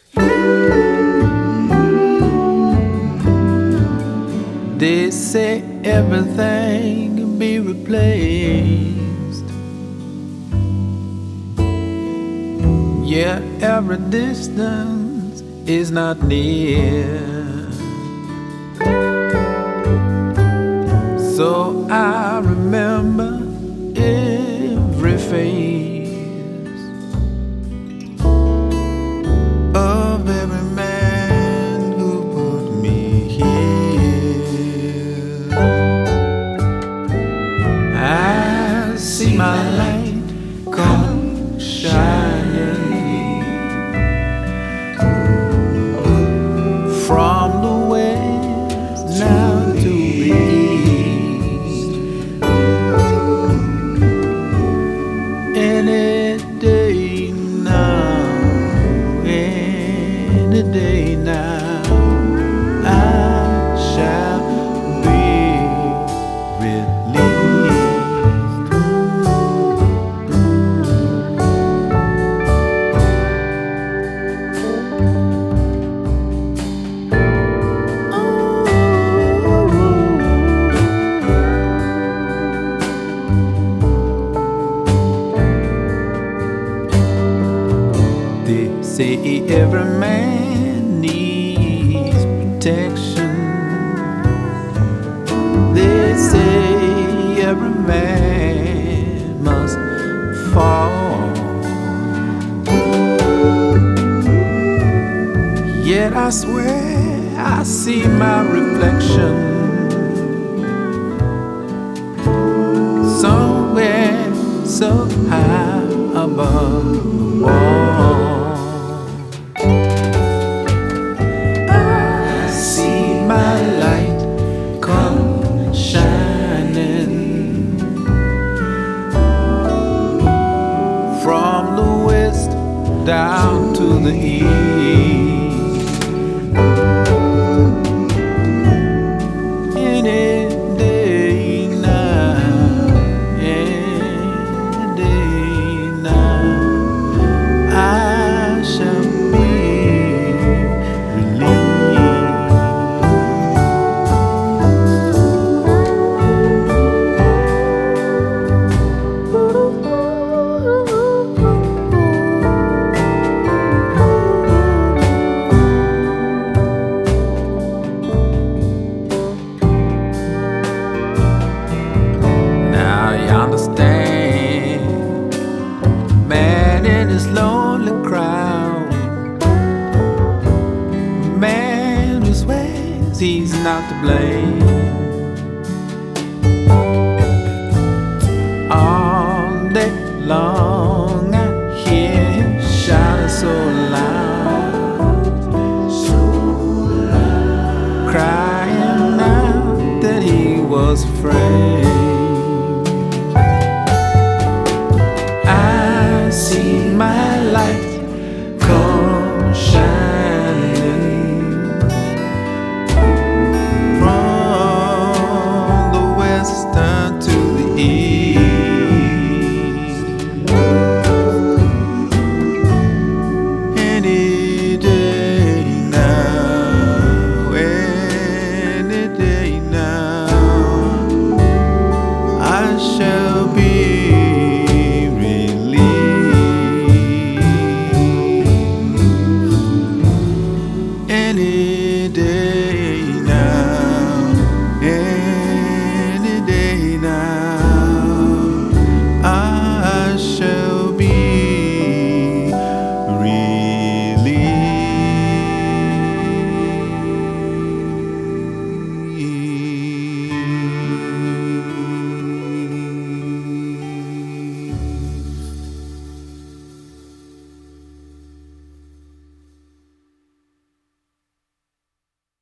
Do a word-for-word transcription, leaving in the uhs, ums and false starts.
They say everything can be replaced. Yeah, every distance is not near. So I remember every phase of every man who put me here. I see my light come shining from the west now to the east. Any day now, any day now, I shall be released. They say every man needs protection. They say every man must fall. Yet I swear I see my reflection somewhere so high above the wall. I see my light come shining from the west down to the east. Any day now, any day now, I shall be released. Now you understand, man in this lonely crowd, man who swears he's not to blame. All day long I hear him shouting so loud, so loud, crying out that he was afraid. I see my light come shining from the west down to the east. Any day now, any day now, I shall be any